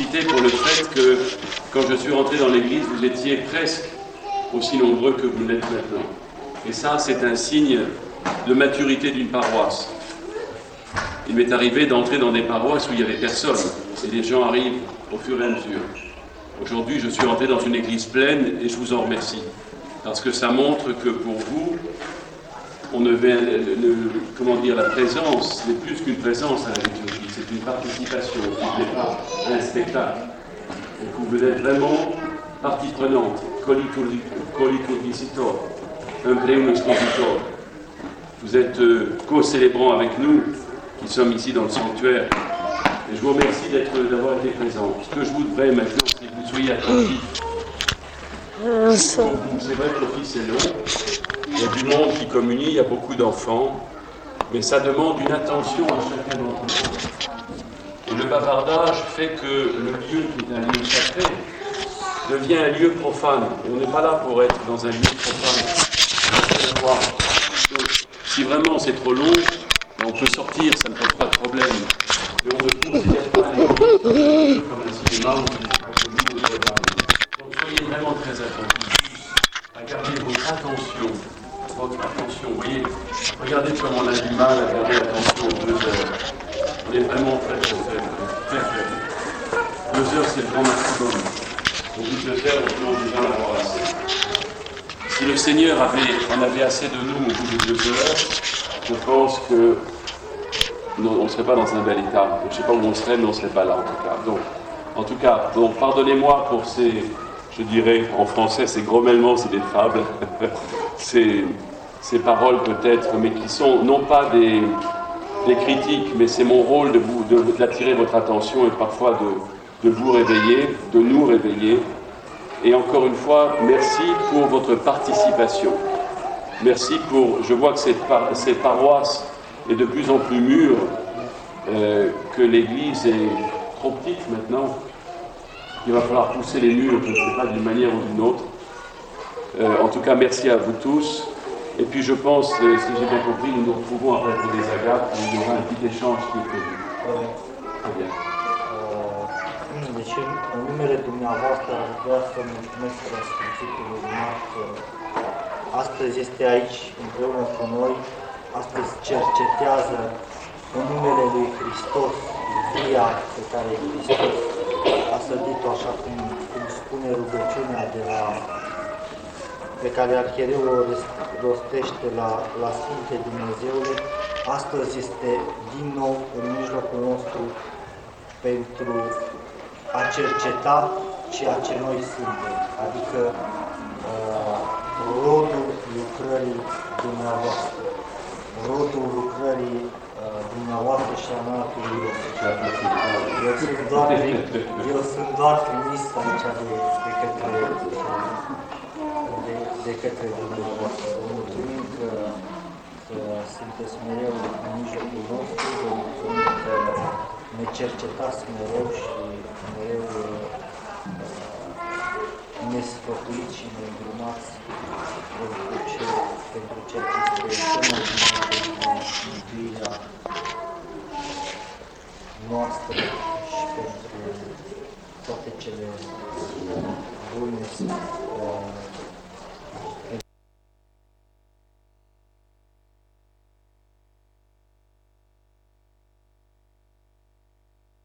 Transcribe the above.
féliciter pour le fait que, quand je suis rentré dans l'église, vous étiez presque aussi nombreux que vous l'êtes maintenant. Et ça, c'est un signe de maturité d'une paroisse. Il m'est arrivé d'entrer dans des paroisses où il n'y avait personne, et les gens arrivent au fur et à mesure. Aujourd'hui, je suis rentré dans une église pleine, et je vous en remercie, parce que ça montre que pour vous, on ne vient, la présence n'est plus qu'une présence à la liturgie, c'est une participation, ce n'est pas un spectacle. Et que vous êtes vraiment partie prenante, co-liturgicitor, împreună expositor. Vous êtes co-célébrants avec nous, qui sommes ici dans le sanctuaire. Et je vous remercie d'avoir été présents. Ce que je voudrais maintenant, c'est que vous soyez attentifs. C'est vrai que l'office est long. Il y a du monde qui communie, il y a beaucoup d'enfants. Mais ça demande une attention à chacun d'entre nous. Et le bavardage fait que le lieu qui est un lieu sacré devient un lieu profane. Et on n'est pas là pour être dans un lieu profane. Donc, si vraiment c'est trop long, on peut sortir, ça ne pose pas de problème. Mais on ne considère pas les comme un cinéma ou une programme. Donc soyez vraiment très attentifs à garder votre attention. Vous voyez, regardez comme on a du mal à garder l'attention 2 heures. On est vraiment très faible. 2 heures, c'est le grand maximum. Au bout de 2 heures, on peut déjà l'avoir assez. Si le Seigneur en avait assez de nous au bout de 2 heures, je pense que on ne serait pas dans un bel état. Je ne sais pas où on serait, mais on ne serait pas là en tout cas. Donc pardonnez-moi pour ces, je dirais en français, ces grommellements, c'est des fables, ces paroles peut-être, mais qui sont non pas des critiques, mais c'est mon rôle d'attirer votre attention et parfois de vous réveiller, de nous réveiller. Et encore une fois, merci pour votre participation. Merci pour, je vois que cette paroisse est de plus en plus mûre, que l'église est trop petite maintenant. Il va falloir pousser les murs, je ne sais pas, d'une manière ou d'une autre. En tout cas, merci à vous tous. Et puis je pense, si j'ai bien compris, nous nous retrouvons après pour des agapes, où il y aura un petit échange qui est prévu. Très bien. Deci, în numele dumneavoastră, aș vrea să mulțumesc răsfințitul urmat că astăzi este aici împreună cu noi, astăzi cercetează în numele lui Hristos via pe care Hristos a sădit-o, așa cum spune rugăciunea pe care arhiereul o rostește la Sfinte Dumnezeule. Astăzi este din nou în mijlocul nostru pentru a cerceta ceea ce noi suntem, adică rodul lucrării dumneavoastră, rodul lucrării dumneavoastră și a Înaltului Iosif. Eu sunt doar trimis aici de către dumneavoastră. Vă mulțumim că sunteți mereu în mijlocul nostru, vă mulțumim că ne cercetați mereu și mereu ne sfătuiți și ne îndrumați pentru ceea ce este cel mai bine pentru mântuirea noastră și pentru toate cele bune